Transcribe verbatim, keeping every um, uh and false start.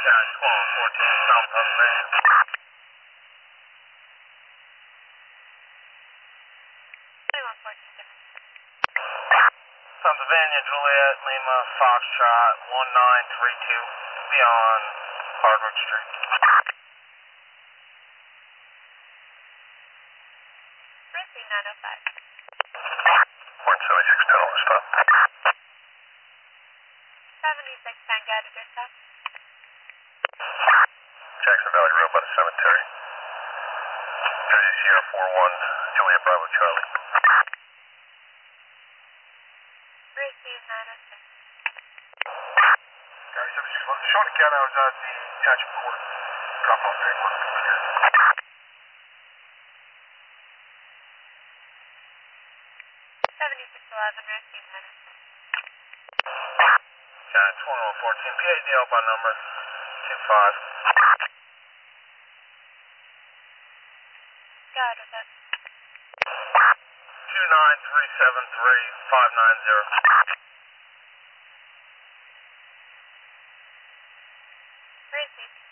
Yeah, twelve fourteen, South Pennsylvania. twenty-one fourteen. Pennsylvania, Juliet, Lima, Foxtrot, one nine three two, beyond Hardwick Street. Racing nine oh five. one seventy-six, tell them to stop. seventy-six, Tango, to your stop. Jackson Valley Road by the cemetery. Jersey Sierra four one, Juliet Bravo Charlie. Racing nine oh six. Gary seventy-six, well, Sean again, I was at the Township Court. Drop off there, one here. seventy-six eleven, racing nine oh six. Yeah, twenty-one fourteen, P A D L by number two five. Go ahead with it. two nine three seven three five nine zero. Racing.